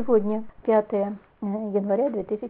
Сегодня 5 января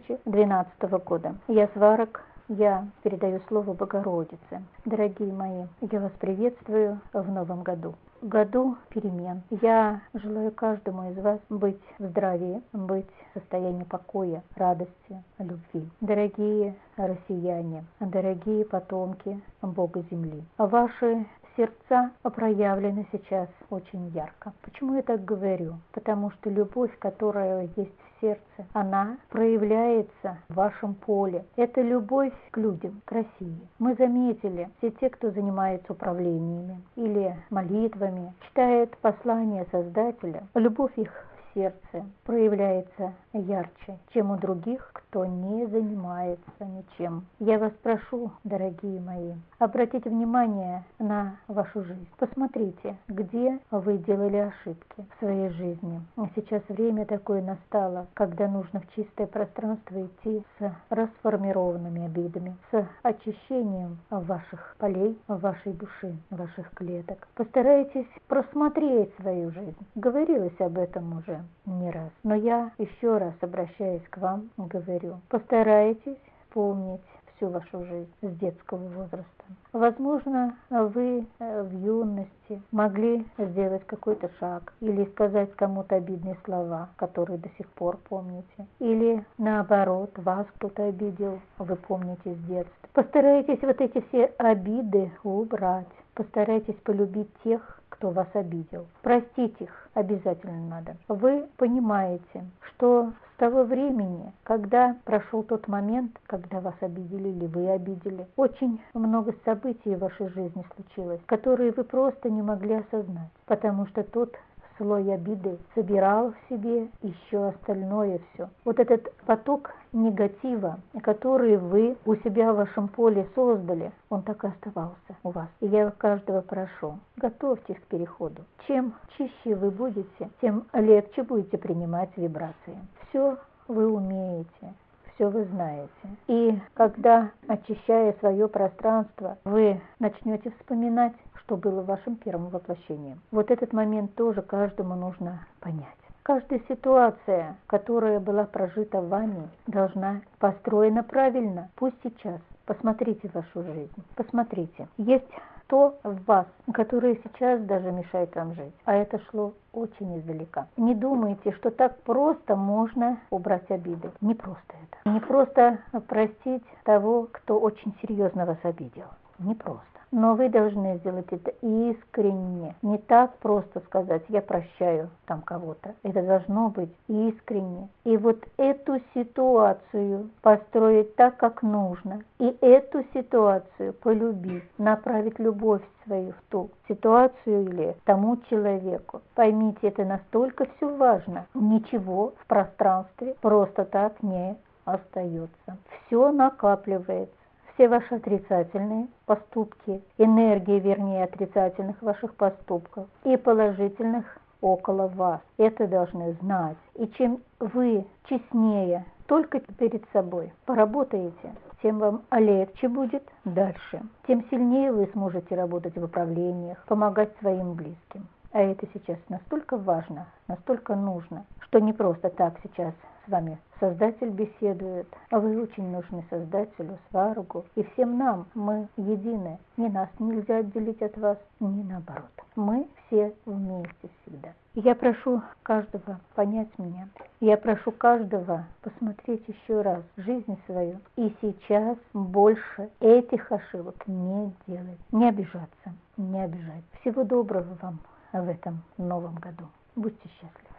2012 года. Я Сварог, я передаю слово Богородице. Дорогие мои, я вас приветствую в новом году. Году перемен. Я желаю каждому из вас быть в здравии, быть в состоянии покоя, радости, любви. Дорогие россияне, дорогие потомки Бога Земли, ваши сердца проявлены сейчас очень ярко. Почему я так говорю? Потому что любовь, которая есть в сердце, она проявляется в вашем поле. Это любовь к людям, к России. Мы заметили, все те, кто занимается управлениями или молитвами, читает послание Создателя, любовь их в сердце проявляется ярче, чем у других, кто не занимается ничем. Я вас прошу, дорогие мои, обратите внимание на вашу жизнь. Посмотрите, где вы делали ошибки в своей жизни. Сейчас время такое настало, когда нужно в чистое пространство идти с расформированными обидами, с очищением ваших полей, вашей души, ваших клеток. Постарайтесь просмотреть свою жизнь. Говорилось об этом уже не раз. Но я еще раз обращаюсь к вам, говорю, постарайтесь помнить всю вашу жизнь с детского возраста. Возможно, вы в юности могли сделать какой-то шаг или сказать кому-то обидные слова, которые до сих пор помните. Или наоборот, вас кто-то обидел, вы помните с детства. Постарайтесь вот эти все обиды убрать. Постарайтесь полюбить тех, кто вас обидел. Простить их обязательно надо. Вы понимаете, что с того времени, когда прошел тот момент, когда вас обидели или вы обидели, очень много событий в вашей жизни случилось, которые вы просто не могли осознать, потому что тот слой обиды собирал в себе еще остальное все. Вот этот поток негатива, который вы у себя в вашем поле создали, он так и оставался у вас. И я каждого прошу, готовьтесь к переходу. Чем чище вы будете, тем легче будете принимать вибрации. Все вы умеете. Все вы знаете. И когда, очищая свое пространство, вы начнете вспоминать, что было вашим первым воплощением. Вот этот момент тоже каждому нужно понять. Каждая ситуация, которая была прожита вами, должна построена правильно. Пусть сейчас. Посмотрите вашу жизнь. Посмотрите. Есть то в вас, которое сейчас даже мешает вам жить. А это шло очень издалека. Не думайте, что так просто можно убрать обиды. Не просто это. Не просто простить того, кто очень серьезно вас обидел. Не просто. Но вы должны сделать это искренне. Не так просто сказать, я прощаю там кого-то. Это должно быть искренне. И вот эту ситуацию построить так, как нужно. И эту ситуацию полюбить. Направить любовь свою в ту ситуацию или тому человеку. Поймите, это настолько все важно. Ничего в пространстве просто так не остается. Все накапливается. Все ваши отрицательные поступки, энергии, вернее, отрицательных ваших поступков и положительных около вас. Это должны знать. И чем вы честнее только перед собой поработаете, тем вам легче будет дальше. Тем сильнее вы сможете работать в управлениях, помогать своим близким. А это сейчас настолько важно, настолько нужно, что не просто так сейчас с вами Создатель беседует, а вы очень нужны Создателю, Сварогу и всем нам. Мы едины. Ни нас нельзя отделить от вас, ни наоборот. Мы все вместе всегда. Я прошу каждого понять меня. Я прошу каждого посмотреть еще раз жизнь свою и сейчас больше этих ошибок не делать. Не обижаться, не обижать. Всего доброго вам в этом новом году. Будьте счастливы.